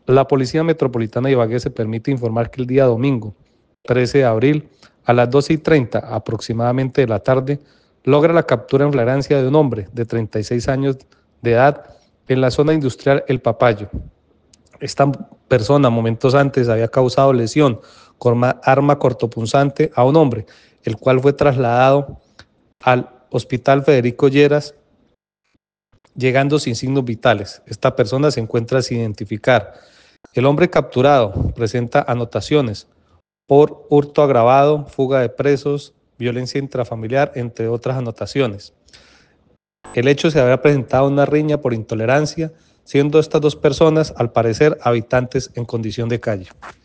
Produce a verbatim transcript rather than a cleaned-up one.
La Policía Metropolitana de Ibagué se permite informar que el día domingo, trece de abril, a las doce y treinta aproximadamente de la tarde, logra la captura en flagrancia de un hombre de treinta y seis años de edad en la zona industrial El Papayo. Esta persona momentos antes había causado lesión con arma cortopunzante a un hombre, el cual fue trasladado al Hospital Federico Lleras, llegando sin signos vitales. Esta persona se encuentra sin identificar. El hombre capturado presenta anotaciones por hurto agravado, fuga de presos, violencia intrafamiliar, entre otras anotaciones. El hecho se había presentado una riña por intolerancia, siendo estas dos personas, al parecer, habitantes en condición de calle.